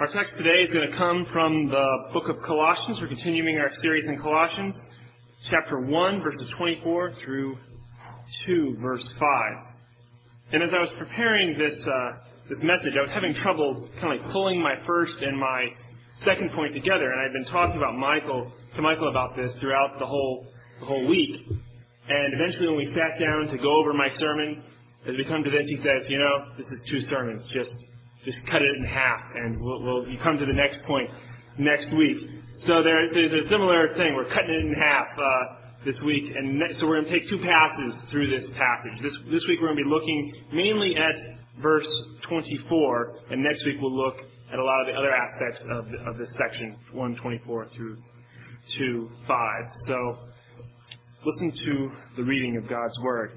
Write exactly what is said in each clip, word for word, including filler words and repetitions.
Our text today is going to come from the book of Colossians. We're continuing our series in Colossians, chapter one, verses twenty-four through two, verse five. And as I was preparing this uh, this message, I was having trouble kind of like pulling my first and my second point together. And I've been talking about Michael to Michael about this throughout the whole the whole week. And eventually, when we sat down to go over my sermon, as we come to this, he says, "You know, this is two sermons. Just just cut it in half, and we'll, we'll you come to the next point next week." So there's, there's a similar thing. We're cutting it in half uh, this week, and ne- so we're going to take two passes through this passage. This this week we're going to be looking mainly at verse twenty-four, and next week we'll look at a lot of the other aspects of the, of this section, one twenty-four through two five. So listen to the reading of God's Word.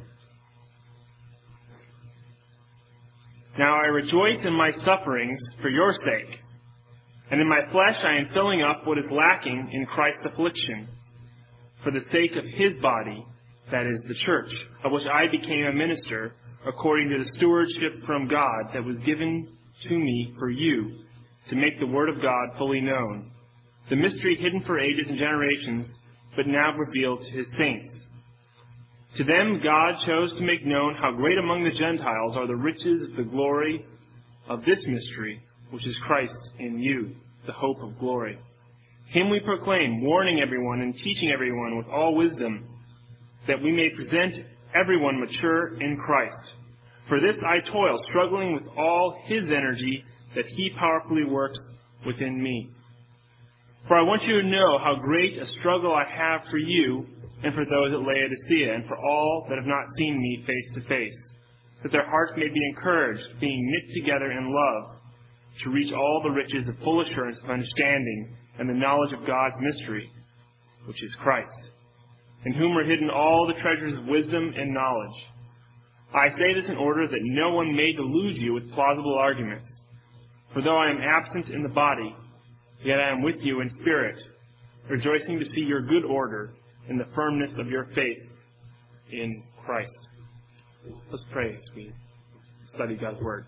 "Now I rejoice in my sufferings for your sake, and in my flesh I am filling up what is lacking in Christ's afflictions, for the sake of his body, that is, the church, of which I became a minister, according to the stewardship from God that was given to me for you, to make the word of God fully known, the mystery hidden for ages and generations, but now revealed to his saints. To them God chose to make known how great among the Gentiles are the riches of the glory of this mystery, which is Christ in you, the hope of glory. Him we proclaim, warning everyone and teaching everyone with all wisdom, that we may present everyone mature in Christ. For this I toil, struggling with all his energy that he powerfully works within me. For I want you to know how great a struggle I have for you and for those at Laodicea, and for all that have not seen me face to face, that their hearts may be encouraged, being knit together in love, to reach all the riches of full assurance of understanding and the knowledge of God's mystery, which is Christ, in whom are hidden all the treasures of wisdom and knowledge. I say this in order that no one may delude you with plausible arguments. For though I am absent in the body, yet I am with you in spirit, rejoicing to see your good order in the firmness of your faith in Christ." Let's pray as we study God's Word.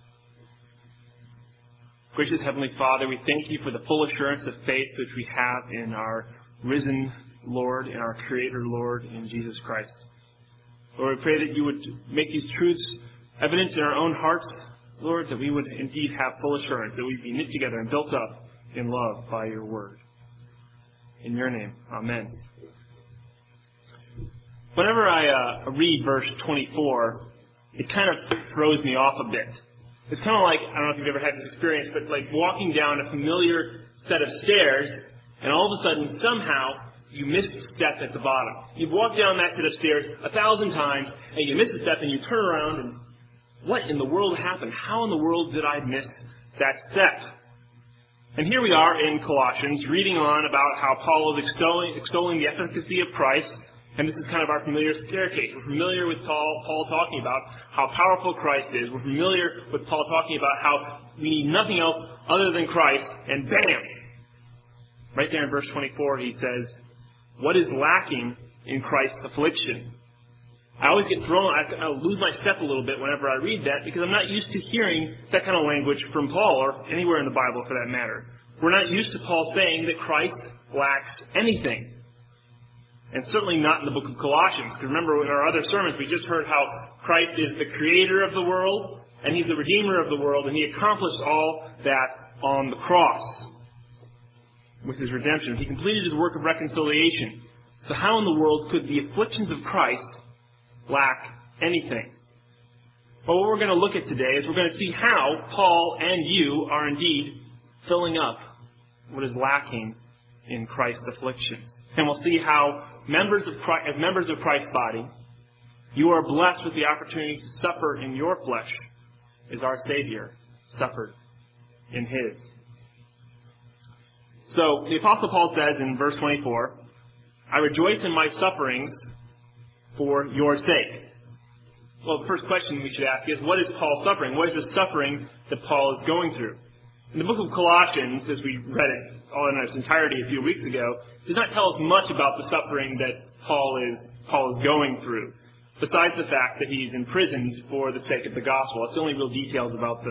Gracious Heavenly Father, we thank you for the full assurance of faith which we have in our risen Lord, in our Creator Lord, in Jesus Christ. Lord, we pray that you would make these truths evident in our own hearts, Lord, that we would indeed have full assurance, that we'd be knit together and built up in love by your Word. In your name, amen. Whenever I uh, read verse twenty-four, it kind of throws me off a bit. It's kind of like, I don't know if you've ever had this experience, but like walking down a familiar set of stairs, and all of a sudden, somehow, you miss a step at the bottom. You've walked down that set of stairs a thousand times, and you miss a step, and you turn around, and what in the world happened? How in the world did I miss that step? And here we are in Colossians, reading on about how Paul is extolling, extolling the efficacy of Christ. And this is kind of our familiar staircase. We're familiar with Paul, Paul talking about how powerful Christ is. We're familiar with Paul talking about how we need nothing else other than Christ. And bam! Right there in verse twenty-four, he says, what is lacking in Christ's affliction? I always get thrown, I, I lose my step a little bit whenever I read that, because I'm not used to hearing that kind of language from Paul, or anywhere in the Bible for that matter. We're not used to Paul saying that Christ lacks anything. And certainly not in the book of Colossians. Because remember, in our other sermons, we just heard how Christ is the creator of the world, and he's the redeemer of the world, and he accomplished all that on the cross with his redemption. He completed his work of reconciliation. So how in the world could the afflictions of Christ lack anything? Well, what we're going to look at today is we're going to see how Paul and you are indeed filling up what is lacking in Christ's afflictions. And we'll see how members of Christ, as members of Christ's body, you are blessed with the opportunity to suffer in your flesh as our Savior suffered in his. So the Apostle Paul says in verse twenty-four, I rejoice in my sufferings for your sake. Well, the first question we should ask is, what is Paul suffering? What is the suffering that Paul is going through? In the book of Colossians, as we read it all in its entirety a few weeks ago, does not tell us much about the suffering that Paul is Paul is going through, besides the fact that he's imprisoned for the sake of the gospel. It's the only real details about the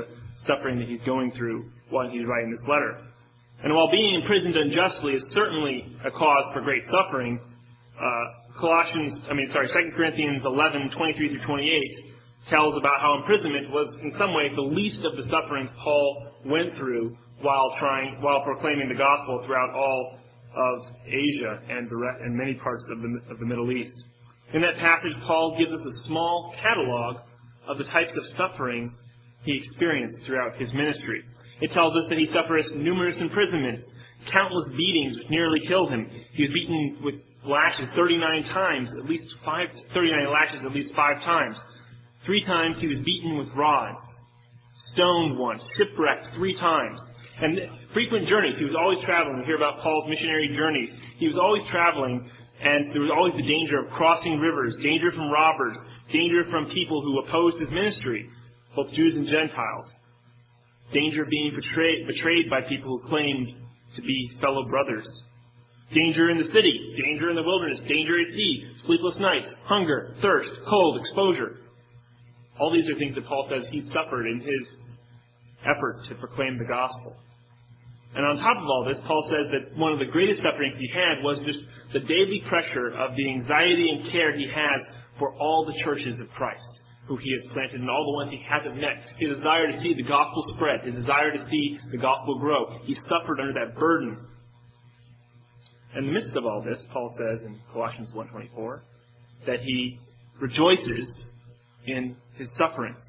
suffering that he's going through while he's writing this letter. And while being imprisoned unjustly is certainly a cause for great suffering, uh, Colossians, I mean, sorry, Second Corinthians eleven, twenty-three through twenty-eight tells about how imprisonment was in some way the least of the sufferings Paul went through while trying, while proclaiming the gospel throughout all of Asia and the rest, and many parts of the, of the Middle East. In that passage, Paul gives us a small catalog of the types of suffering he experienced throughout his ministry. It tells us that he suffered numerous imprisonments, countless beatings which nearly killed him. He was beaten with lashes thirty-nine times, at least five, thirty-nine lashes at least five times. Three times he was beaten with rods, stoned once, shipwrecked three times. And frequent journeys. He was always traveling. We hear about Paul's missionary journeys. He was always traveling, and there was always the danger of crossing rivers, danger from robbers, danger from people who opposed his ministry, both Jews and Gentiles. Danger of being betrayed, betrayed by people who claimed to be fellow brothers. Danger in the city, danger in the wilderness, danger at sea, sleepless nights, hunger, thirst, cold, exposure. All these are things that Paul says he suffered in his effort to proclaim the gospel. And on top of all this, Paul says that one of the greatest sufferings he had was just the daily pressure of the anxiety and care he has for all the churches of Christ who he has planted and all the ones he hasn't met. His desire to see the gospel spread, his desire to see the gospel grow. He suffered under that burden. In the midst of all this, Paul says in Colossians one twenty-four that he rejoices in his sufferings.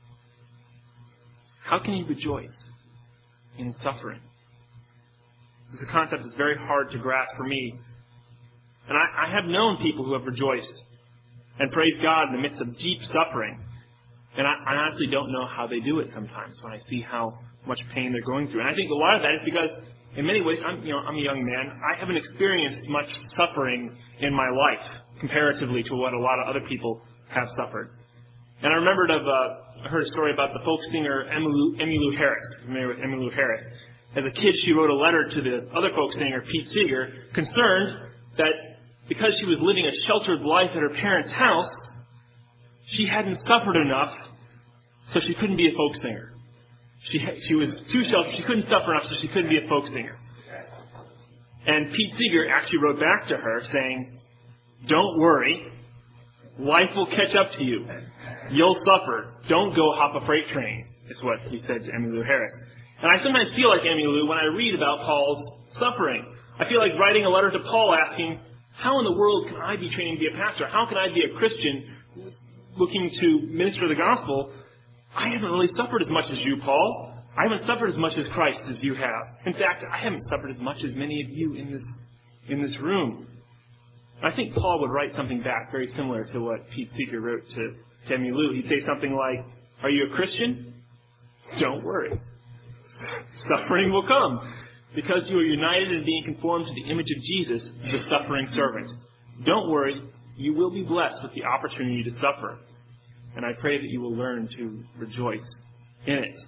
How can he rejoice in suffering? It's a concept that's very hard to grasp for me. And I, I have known people who have rejoiced and praised God in the midst of deep suffering. And I, I honestly don't know how they do it sometimes when I see how much pain they're going through. And I think a lot of that is because, in many ways, I'm, you know, I'm a young man. I haven't experienced much suffering in my life comparatively to what a lot of other people have suffered. And I remembered of, uh, I heard a story about the folk singer Emmylou, Emmylou Harris. Familiar with Emmylou Harris? As a kid, she wrote a letter to the other folk singer, Pete Seeger, concerned that because she was living a sheltered life at her parents' house, she hadn't suffered enough, so she couldn't be a folk singer. She she was too sheltered. She couldn't suffer enough, so she couldn't be a folk singer. And Pete Seeger actually wrote back to her saying, "Don't worry, life will catch up to you. You'll suffer. Don't go hop a freight train," is what he said to Emmylou Harris. And I sometimes feel like Emmylou when I read about Paul's suffering. I feel like writing a letter to Paul asking, how in the world can I be training to be a pastor? How can I be a Christian looking to minister the gospel? I haven't really suffered as much as you, Paul. I haven't suffered as much as Christ as you have. In fact, I haven't suffered as much as many of you in this in this room. I think Paul would write something back very similar to what Pete Seeger wrote to, to Emmylou. He'd say something like, "Are you a Christian? Don't worry. Suffering will come. Because you are united in being conformed to the image of Jesus, the suffering servant. Don't worry, you will be blessed with the opportunity to suffer. And I pray that you will learn to rejoice in it."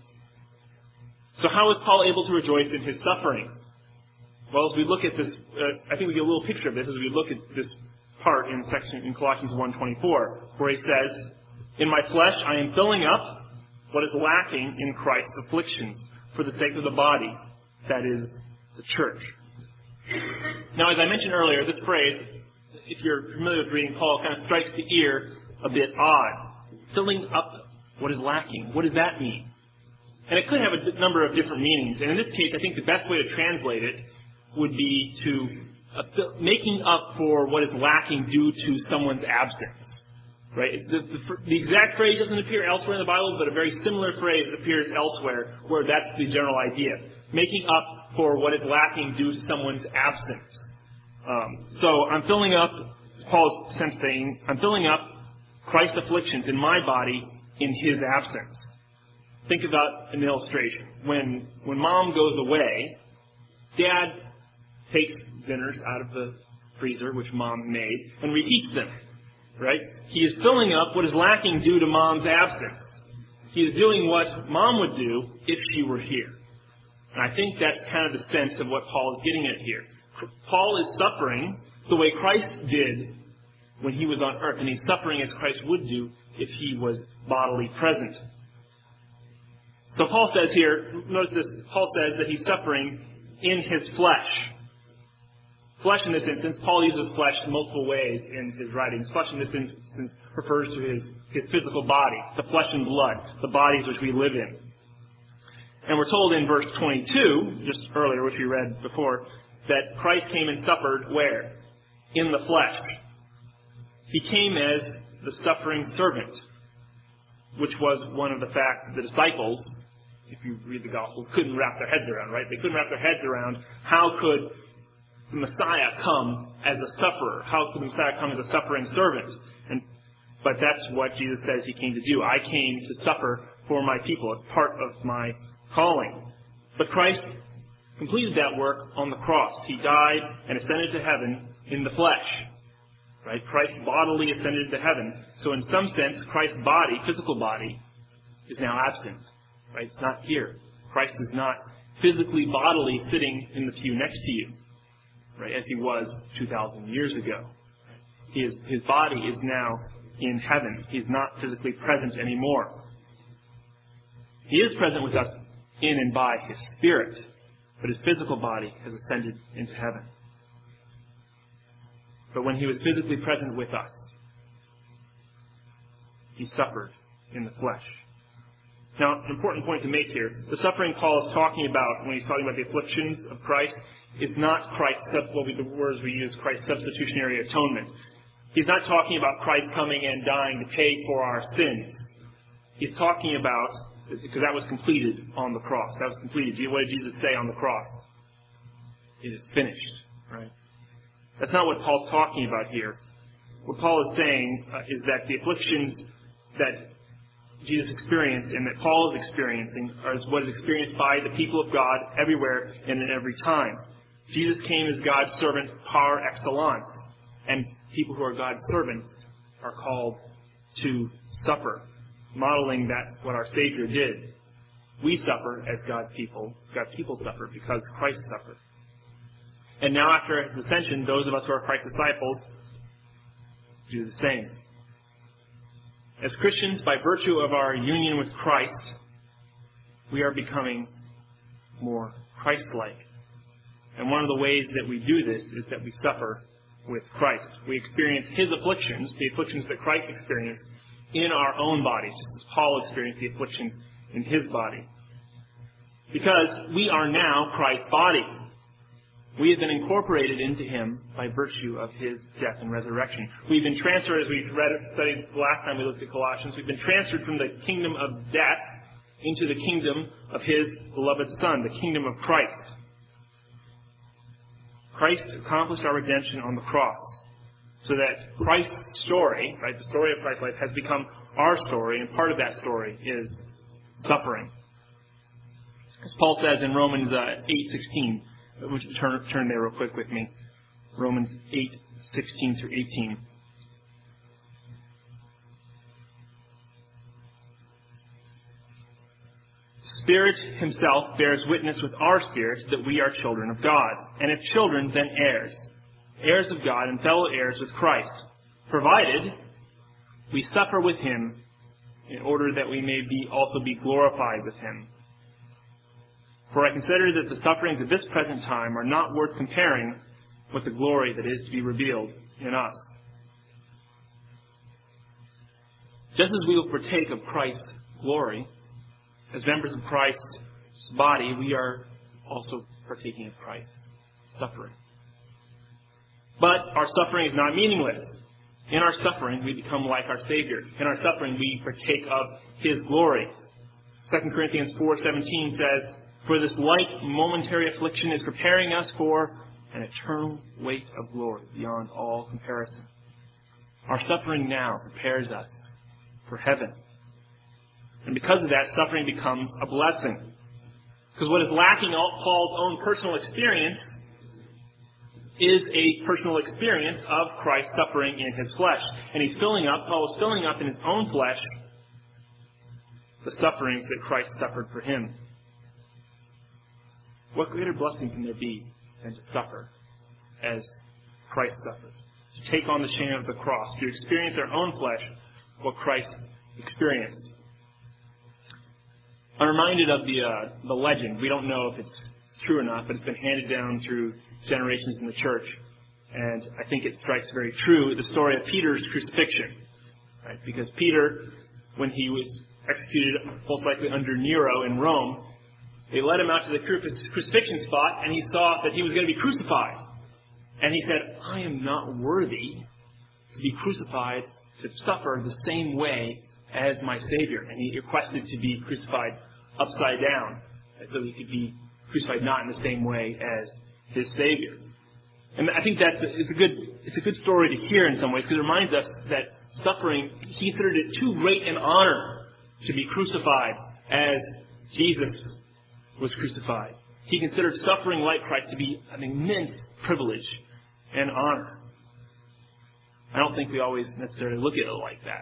So how is Paul able to rejoice in his suffering? Well, as we look at this, uh, I think we get a little picture of this as we look at this part in section in Colossians one twenty-four, where he says, "In my flesh I am filling up what is lacking in Christ's afflictions for the sake of the body, that is, the church." Now, as I mentioned earlier, this phrase, if you're familiar with reading Paul, kind of strikes the ear a bit odd. Filling up what is lacking. What does that mean? And it could have a d- number of different meanings. And in this case, I think the best way to translate it would be to uh, fill, making up for what is lacking due to someone's absence. Right? The, the, the exact phrase doesn't appear elsewhere in the Bible, but a very similar phrase appears elsewhere where that's the general idea. Making up for what is lacking due to someone's absence. Um, so I'm filling up, Paul's sense saying, I'm filling up Christ's afflictions in my body in his absence. Think about an illustration. When when mom goes away, dad takes dinners out of the freezer, which mom made, and reheats them. Right? He is filling up what is lacking due to mom's absence. He is doing what mom would do if she were here. And I think that's kind of the sense of what Paul is getting at here. Paul is suffering the way Christ did when he was on earth, and he's suffering as Christ would do if he was bodily present. So Paul says here, notice this, Paul says that he's suffering in his flesh. Flesh in this instance, Paul uses flesh in multiple ways in his writings. Flesh in this instance refers to his, his physical body, the flesh and blood, the bodies which we live in. And we're told in verse twenty-two, just earlier, which we read before, that Christ came and suffered where? In the flesh. He came as the suffering servant, which was one of the facts that the disciples, if you read the Gospels, couldn't wrap their heads around, right? They couldn't wrap their heads around how could the Messiah come as a sufferer? How could the Messiah come as a suffering servant? And but that's what Jesus says he came to do. I came to suffer for my people. It's part of my calling. But Christ completed that work on the cross. He died and ascended to heaven in the flesh. Right? Christ bodily ascended to heaven. So in some sense, Christ's body, physical body, is now absent. Right? It's not here. Christ is not physically, bodily sitting in the pew next to you, right, as he was two thousand years ago. His, his body is now in heaven. He's not physically present anymore. He is present with us in and by his Spirit, but his physical body has ascended into heaven. But when he was physically present with us, he suffered in the flesh. Now, an important point to make here, the suffering Paul is talking about when he's talking about the afflictions of Christ is not Christ's, what we, the words we use, Christ's substitutionary atonement. He's not talking about Christ coming and dying to pay for our sins. He's talking about, because that was completed on the cross. That was completed. What did Jesus say on the cross? It is finished, right? That's not what Paul's talking about here. What Paul is saying uh, is that the afflictions that Jesus experienced and that Paul is experiencing are what is experienced by the people of God everywhere and in every time. Jesus came as God's servant par excellence, and people who are God's servants are called to suffer, modeling that what our Savior did. We suffer as God's people. God's people suffer because Christ suffered. And now after his ascension, those of us who are Christ's disciples do the same. As Christians, by virtue of our union with Christ, we are becoming more Christ-like. And one of the ways that we do this is that we suffer with Christ. We experience his afflictions, the afflictions that Christ experienced, in our own bodies, just as Paul experienced the afflictions in his body. Because we are now Christ's body. We have been incorporated into him by virtue of his death and resurrection. We've been transferred, as we read studied the last time we looked at Colossians, we've been transferred from the kingdom of death into the kingdom of his beloved Son, the kingdom of Christ. Christ accomplished our redemption on the cross, so that Christ's story, right, the story of Christ's life, has become our story, and part of that story is suffering. As Paul says in Romans uh, eight sixteen, would you turn, turn there real quick with me? Romans eight sixteen through eighteen. Spirit himself bears witness with our spirits that we are children of God. And if children, then heirs. Heirs of God and fellow heirs with Christ, provided we suffer with him in order that we may be also be glorified with him. For I consider that the sufferings of this present time are not worth comparing with the glory that is to be revealed in us. Just as we will partake of Christ's glory, as members of Christ's body, we are also partaking of Christ's suffering. But our suffering is not meaningless. In our suffering, we become like our Savior. In our suffering, we partake of his glory. Second Corinthians four seventeen says, "For this light momentary affliction is preparing us for an eternal weight of glory beyond all comparison." Our suffering now prepares us for heaven. And because of that, suffering becomes a blessing. Because what is lacking Paul's own personal experience is a personal experience of Christ suffering in his flesh. And he's filling up, Paul is filling up in his own flesh the sufferings that Christ suffered for him. What greater blessing can there be than to suffer as Christ suffered? To take on the shame of the cross, to experience our own flesh what Christ experienced. I'm reminded of the uh, the legend. We don't know if it's true or not, but it's been handed down through generations in the church. And I think it strikes very true, the story of Peter's crucifixion. Right? Because Peter, when he was executed most likely under Nero in Rome, they led him out to the crucifixion spot, and he saw that he was going to be crucified. And he said, I am not worthy to be crucified, to suffer the same way as my Savior. And he requested to be crucified upside down, so he could be crucified not in the same way as his Savior. And I think that's a, it's a good it's a good story to hear in some ways, because it reminds us that suffering, he considered it too great an honor to be crucified as Jesus was crucified. He considered suffering like Christ to be an immense privilege and honor. I don't think we always necessarily look at it like that.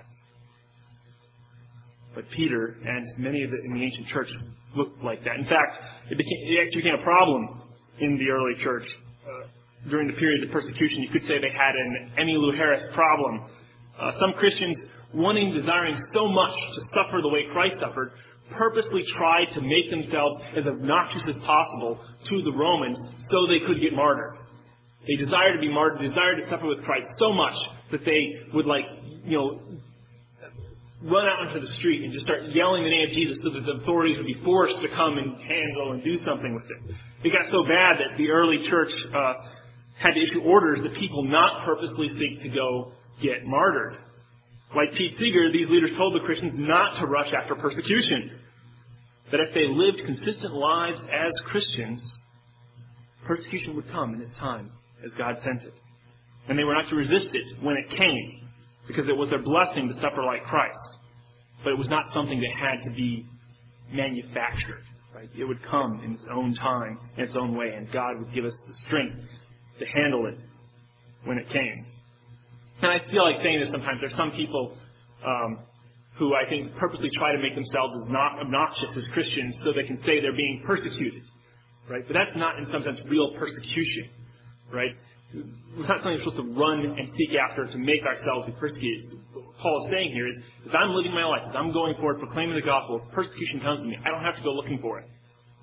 But Peter and many of the in the ancient church looked like that. In fact, it, became, it actually became a problem in the early church. Uh, during the period of persecution, you could say they had an Emmylou Harris problem. Uh, some Christians, wanting, desiring so much to suffer the way Christ suffered, purposely tried to make themselves as obnoxious as possible to the Romans so they could get martyred. They desired to be martyred, desired to suffer with Christ so much that they would, like, you know, run out into the street and just start yelling the name of Jesus so that the authorities would be forced to come and handle and do something with it. It got so bad that the early church uh, had to issue orders that people not purposely seek to go get martyred. Like Pete Seeger, these leaders told the Christians not to rush after persecution. That if they lived consistent lives as Christians, persecution would come in its time as God sent it. And they were not to resist it when it came, because it was their blessing to suffer like Christ. But it was not something that had to be manufactured. Right? It would come in its own time, in its own way, and God would give us the strength to handle it when it came. And I feel like saying this sometimes. There's some people um, who I think purposely try to make themselves as not obnoxious as Christians so they can say they're being persecuted. Right? But that's not, in some sense, real persecution. Right? It's not something we're supposed to run and seek after to make ourselves be persecuted. What Paul is saying here is, as I'm living my life, as I'm going forward proclaiming the gospel, if persecution comes to me, I don't have to go looking for it.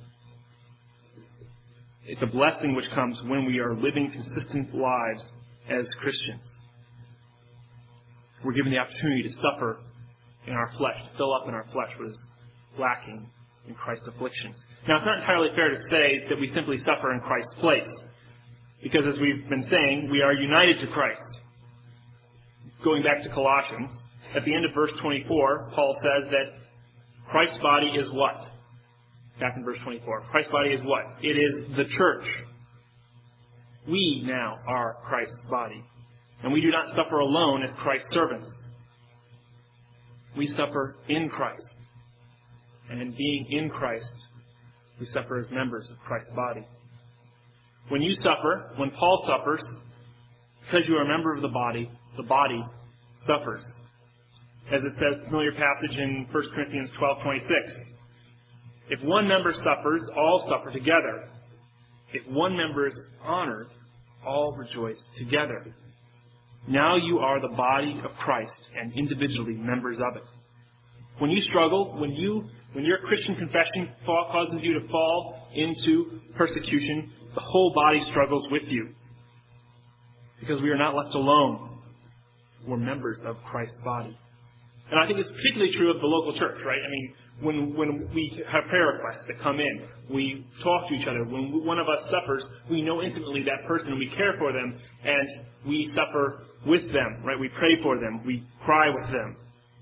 It's a blessing which comes when we are living consistent lives as Christians. We're given the opportunity to suffer in our flesh, to fill up in our flesh what is lacking in Christ's afflictions. Now, it's not entirely fair to say that we simply suffer in Christ's place, because as we've been saying, we are united to Christ. Going back to Colossians, at the end of verse twenty-four, Paul says that Christ's body is what? Back in verse twenty-four. Christ's body is what? It is the church. We now are Christ's body. And we do not suffer alone as Christ's servants. We suffer in Christ. And in being in Christ, we suffer as members of Christ's body. When you suffer, when Paul suffers, because you are a member of the body, the body suffers. As it says, the familiar passage in First Corinthians twelve twenty-six. If one member suffers, all suffer together. If one member is honored, all rejoice together. Now you are the body of Christ and individually members of it. When you struggle, when you, when your Christian confession causes you to fall into persecution, the whole body struggles with you. Because we are not left alone. We're members of Christ's body. And I think it's particularly true of the local church, right? I mean, when when we have prayer requests that come in, we talk to each other. When one of us suffers, we know intimately that person and we care for them, and we suffer with them, right? We pray for them. We cry with them.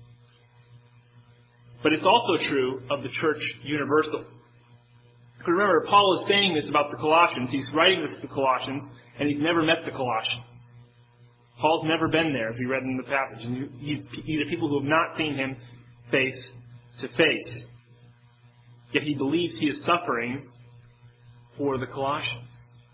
But it's also true of the church universal. Remember, Paul is saying this about the Colossians. He's writing this to the Colossians, and he's never met the Colossians. Paul's never been there, as we read in the passage. And he's, these are people who have not seen him face to face. Yet he believes he is suffering for the Colossians.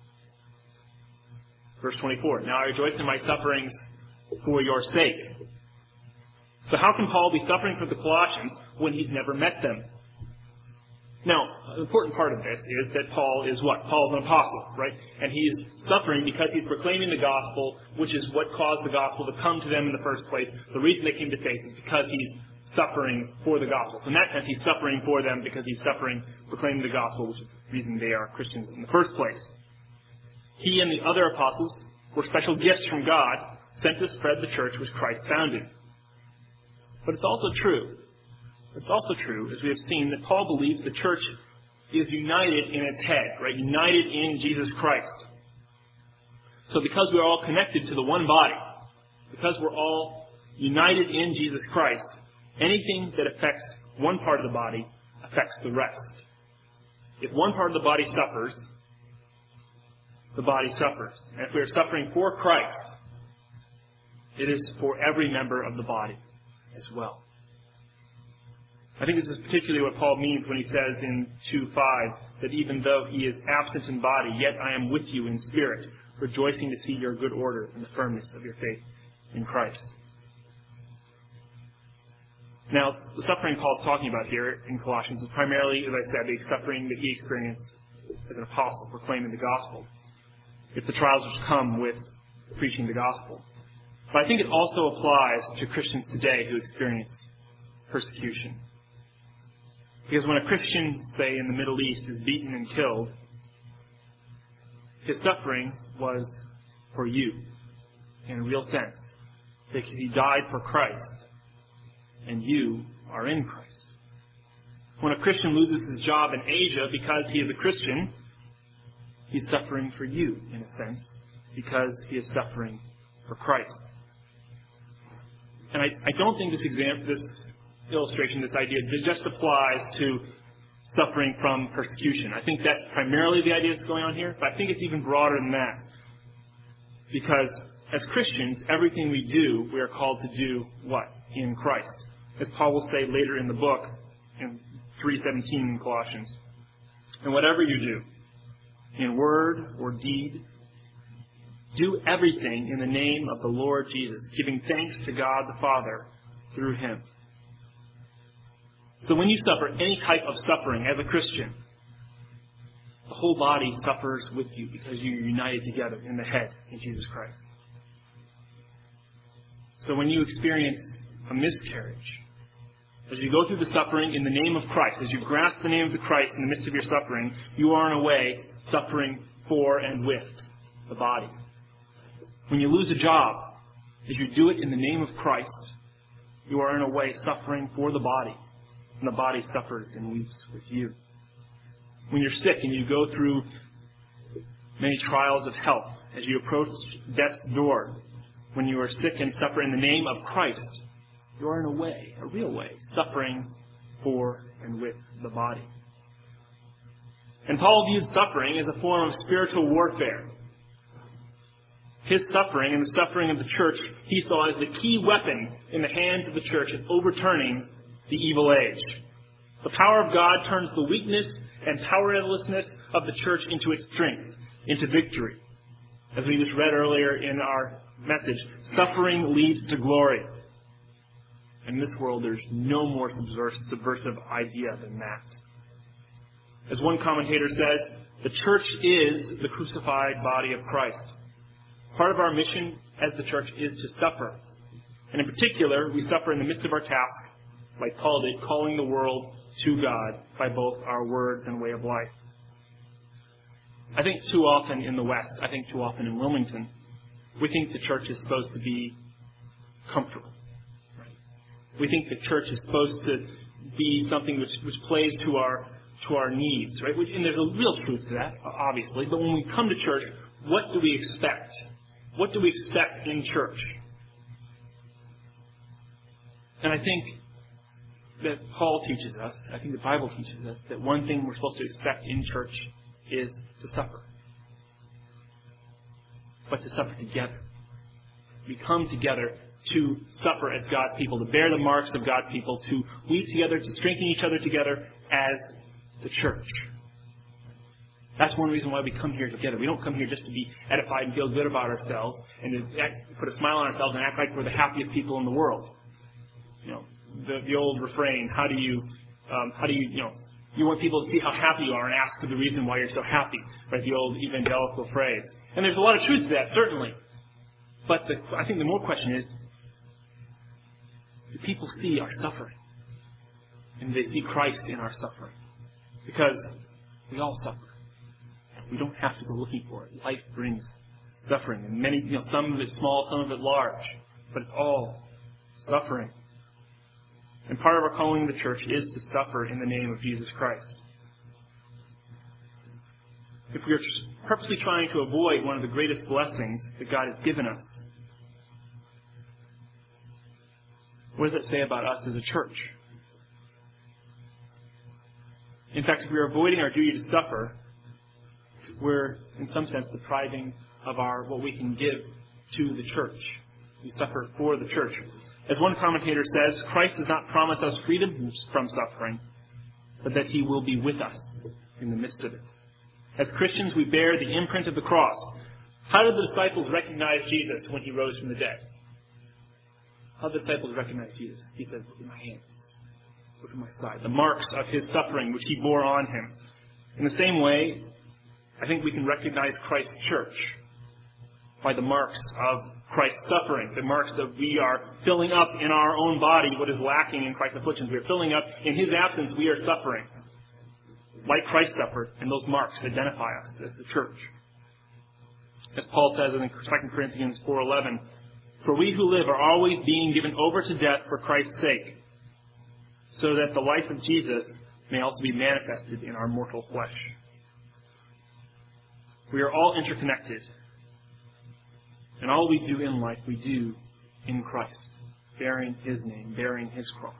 Verse twenty-four, now I rejoice in my sufferings for your sake. So how can Paul be suffering for the Colossians when he's never met them? Now, an important part of this is that Paul is what? Paul's an apostle, right? And he is suffering because he's proclaiming the gospel, which is what caused the gospel to come to them in the first place. The reason they came to faith is because he's suffering for the gospel. So in that sense, he's suffering for them because he's suffering proclaiming the gospel, which is the reason they are Christians in the first place. He and the other apostles were special gifts from God sent to spread the church which Christ founded. But it's also true, it's also true, as we have seen, that Paul believes the church is united in its head, right? United in Jesus Christ. So because we're all connected to the one body, because we're all united in Jesus Christ, anything that affects one part of the body affects the rest. If one part of the body suffers, the body suffers. And if we are suffering for Christ, it is for every member of the body as well. I think this is particularly what Paul means when he says in two five that even though he is absent in body, yet I am with you in spirit, rejoicing to see your good order and the firmness of your faith in Christ. Now, the suffering Paul's talking about here in Colossians is primarily, as I said, the suffering that he experienced as an apostle, proclaiming the gospel. If the trials which come with preaching the gospel. But I think it also applies to Christians today who experience persecution. Because when a Christian, say in the Middle East, is beaten and killed, his suffering was for you, in a real sense. Because he died for Christ, and you are in Christ. When a Christian loses his job in Asia because he is a Christian, he's suffering for you, in a sense, because he is suffering for Christ. And I, I don't think this example, this illustration, this idea, just applies to suffering from persecution. I think that's primarily the idea that's going on here, but I think it's even broader than that. Because as Christians, everything we do, we are called to do what? In Christ. As Paul will say later in the book, in three seventeen in Colossians. And whatever you do, in word or deed, do everything in the name of the Lord Jesus, giving thanks to God the Father through Him. So when you suffer any type of suffering as a Christian, the whole body suffers with you because you're united together in the head, in Jesus Christ. So when you experience a miscarriage, as you go through the suffering in the name of Christ, as you grasp the name of the Christ in the midst of your suffering, you are in a way suffering for and with the body. When you lose a job, as you do it in the name of Christ, you are in a way suffering for the body, and the body suffers and weeps with you. When you're sick and you go through many trials of health, as you approach death's door, when you are sick and suffer in the name of Christ, you are in a way, a real way, suffering for and with the body. And Paul views suffering as a form of spiritual warfare. His suffering and the suffering of the church he saw as the key weapon in the hands of the church in overturning the evil age. The power of God turns the weakness and powerlessness of the church into its strength, into victory. As we just read earlier in our message, suffering leads to glory. In this world, there's no more subversive idea than that. As one commentator says, the church is the crucified body of Christ. Part of our mission as the church is to suffer. And in particular, we suffer in the midst of our task, like Paul did, calling the world to God by both our word and way of life. I think too often in the West, I think too often in Wilmington, we think the church is supposed to be comfortable. Right? We think the church is supposed to be something which, which plays to our to our needs, right? And there's a real truth to that, obviously. But when we come to church, what do we expect? What do we expect in church? And I think that Paul teaches us, I think the Bible teaches us, that one thing we're supposed to expect in church is to suffer. But to suffer together. We come together to suffer as God's people, to bear the marks of God's people, to weep together, to strengthen each other together as the church. That's one reason why we come here together. We don't come here just to be edified and feel good about ourselves and to act, put a smile on ourselves and act like we're the happiest people in the world. You know, the, the old refrain, how do you, um, how do you, you know, you want people to see how happy you are and ask for the reason why you're so happy, right? The old evangelical phrase. And there's a lot of truth to that, certainly. But the, I think the more question is, do people see our suffering? and they see Christ in our suffering. Because we all suffer. We don't have to go looking for it. Life brings suffering, and many, you know, some of it small, some of it large, but it's all suffering. And part of our calling in the church is to suffer in the name of Jesus Christ. If we are purposely trying to avoid one of the greatest blessings that God has given us, what does that say about us as a church? In fact, if we are avoiding our duty to suffer, we're, in some sense, depriving of our what we can give to the church. We suffer for the church. As one commentator says, Christ does not promise us freedom from suffering, but that He will be with us in the midst of it. As Christians, we bear the imprint of the cross. How did the disciples recognize Jesus when He rose from the dead? How did the disciples recognize Jesus? He said, look at my hands. Look at my side. The marks of His suffering which He bore on Him. In the same way, I think we can recognize Christ's church by the marks of Christ's suffering. The marks that we are filling up in our own body what is lacking in Christ's afflictions. We are filling up. In His absence, we are suffering. Like Christ suffered, and those marks identify us as the church. As Paul says in Second Corinthians four eleven, for we who live are always being given over to death for Christ's sake, so that the life of Jesus may also be manifested in our mortal flesh. We are all interconnected, and all we do in life, we do in Christ, bearing His name, bearing His cross.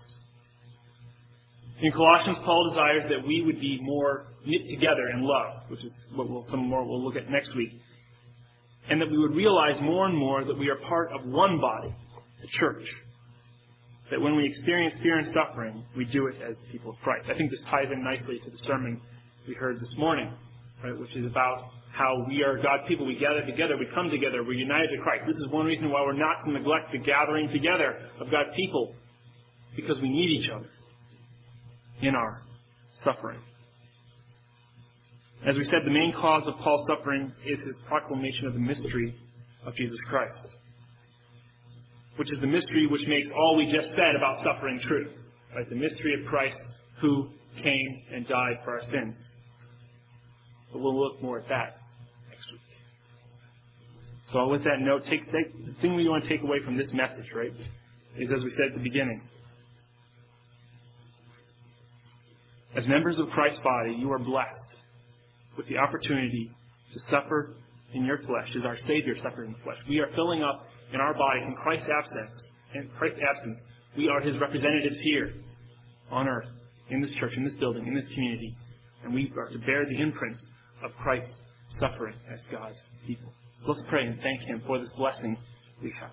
In Colossians, Paul desires that we would be more knit together in love, which is what we'll, some more we'll look at next week, and that we would realize more and more that we are part of one body, the church. That when we experience fear and suffering, we do it as the people of Christ. I think this ties in nicely to the sermon we heard this morning, right, which is about how we are God's people. We gather together, we come together, we're united to Christ. This is one reason why we're not to neglect the gathering together of God's people, because we need each other in our suffering. As we said, the main cause of Paul's suffering is his proclamation of the mystery of Jesus Christ, which is the mystery which makes all we just said about suffering true. Right? The mystery of Christ who came and died for our sins. But we'll look more at that next week. So with that note, take, take, the thing we want to take away from this message, right, is as we said at the beginning. As members of Christ's body, you are blessed with the opportunity to suffer in your flesh as our Savior suffered in the flesh. We are filling up in our bodies in Christ's absence. In Christ's absence, we are His representatives here on earth, in this church, in this building, in this community. And we are to bear the imprints of Christ's suffering as God's people. So let's pray and thank Him for this blessing we have.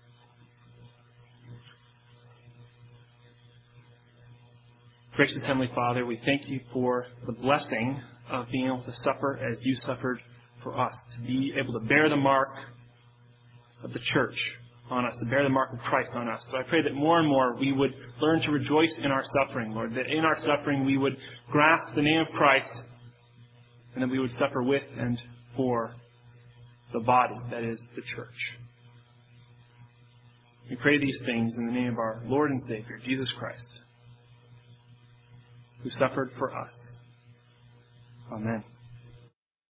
Gracious Heavenly Father, we thank You for the blessing of being able to suffer as You suffered for us, to be able to bear the mark of the church on us, to bear the mark of Christ on us. So I pray that more and more we would learn to rejoice in our suffering, Lord, that in our suffering we would grasp the name of Christ, and that we would suffer with and for the body, that is, the church. We pray these things in the name of our Lord and Savior, Jesus Christ, who suffered for us. Amen.